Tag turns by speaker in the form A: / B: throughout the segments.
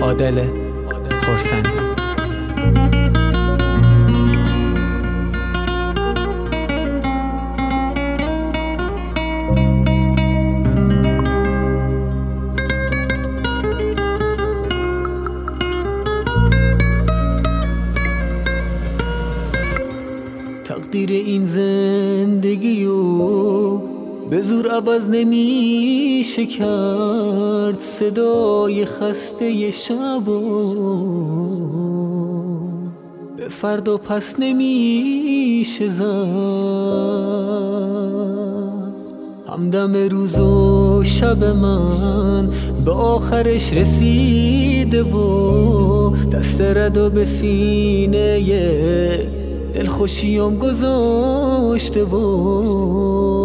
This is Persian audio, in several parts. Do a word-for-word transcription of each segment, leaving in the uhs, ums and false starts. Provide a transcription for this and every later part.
A: عادل خرسندی.
B: تقدیر این زندگیو به زور عوض نمیشه کرد، صدای خسته شبو به فردا پس نمیشه زد. همدم روز و شب من به آخرش رسیده و دست ردو به سینه دلخوشیم گذاشته و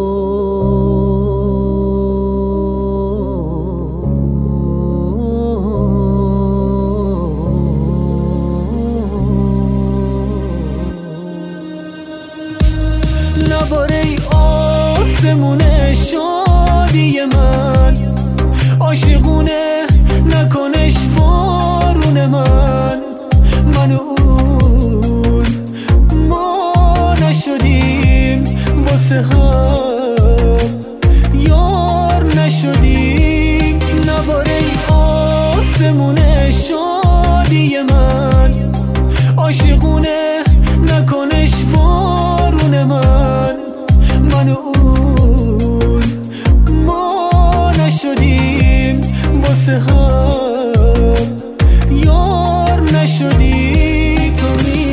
B: نباره ای آسمون شادی من، عاشقونه نکنش بارون من. من و اون ما نشدیم واسه هم، یار نشدیم. نباره ای آسمون شادی من، عاشقونه نکنش بارون من. من و اون ما نشدیم واسه هم، یار نشدیم. تو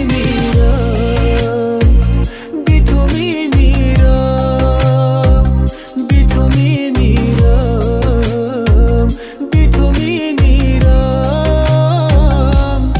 B: میمیرم بی تو میمیرم، بی تو میمیرم، بی تو میمیرم.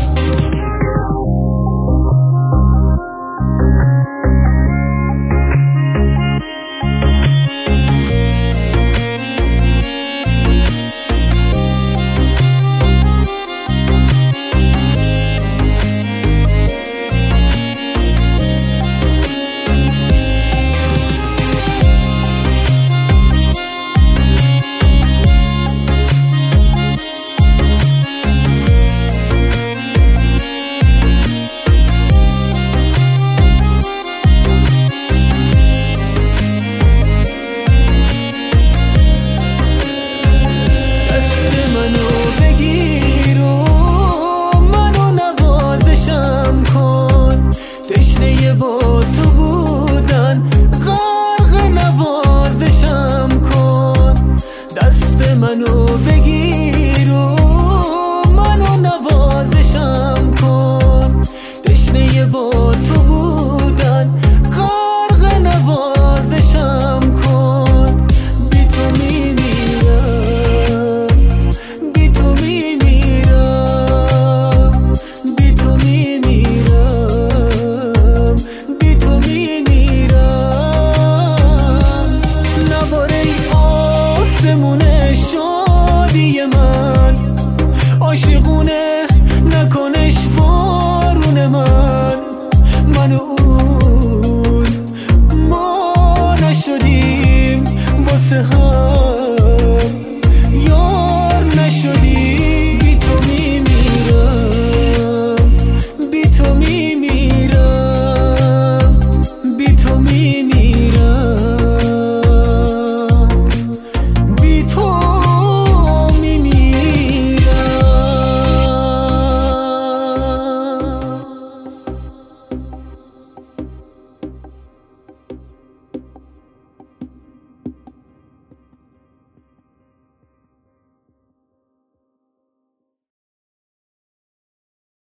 B: با تو بودن غرق نوازشم کن، دست منو بگیر و منو نوازشم کن. تشنه با تو بودن غرق نوازشم کن. بی تو میمیرم، بی تو میمیرم، بی تو میمیرم، بی تو میمیرم. نباره ای آسمون شادی من، عاشقونه نکنش بارون من. من و اون ما نشدیم واسه هم،